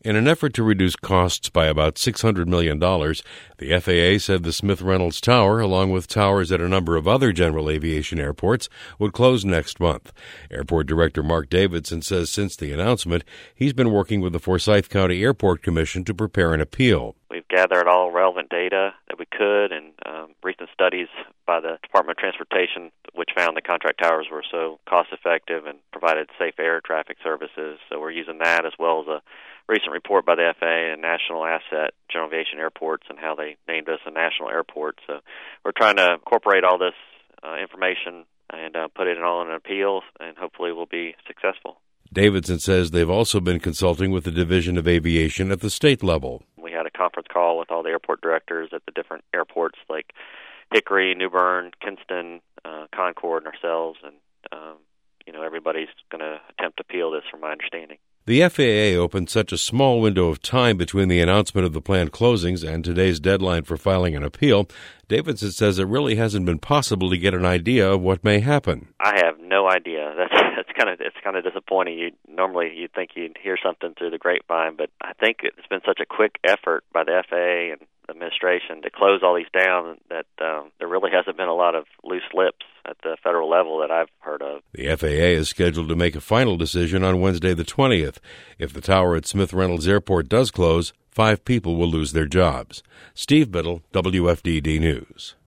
In an effort to reduce costs by about $600 million, the FAA said the Smith Reynolds Tower, along with towers at a number of other general aviation airports, would close next month. Airport Director Mark Davidson says since the announcement, he's been working with the Forsyth County Airport Commission to prepare an appeal. We've gathered all relevant data that we could, and recent studies by the Department of Transportation, which found the contract towers were so cost-effective and provided safe air traffic services. So we're using that, as well as a recent report by the FAA and National Asset General Aviation Airports and how they named us a national airport. So we're trying to incorporate all this information and put it all in an appeal, and hopefully we'll be successful. Davidson says they've also been consulting with the Division of Aviation at the state level. We had a conference call with all the airport directors at the different airports like Hickory, New Bern, Kinston, Concord, and ourselves, and everybody's going to attempt to appeal this, from my understanding. The FAA opened such a small window of time between the announcement of the planned closings and today's deadline for filing an appeal. Davidson says it really hasn't been possible to get an idea of what may happen. I have no idea. It's kind of disappointing. Normally you'd think you'd hear something through the grapevine, but I think it's been such a quick effort by the FAA and the administration to close all these down that there really hasn't been a lot of loose lips at the federal level that I've heard of. The FAA is scheduled to make a final decision on Wednesday the 20th. If the tower at Smith Reynolds Airport does close, 5 people will lose their jobs. Steve Biddle, WFDD News.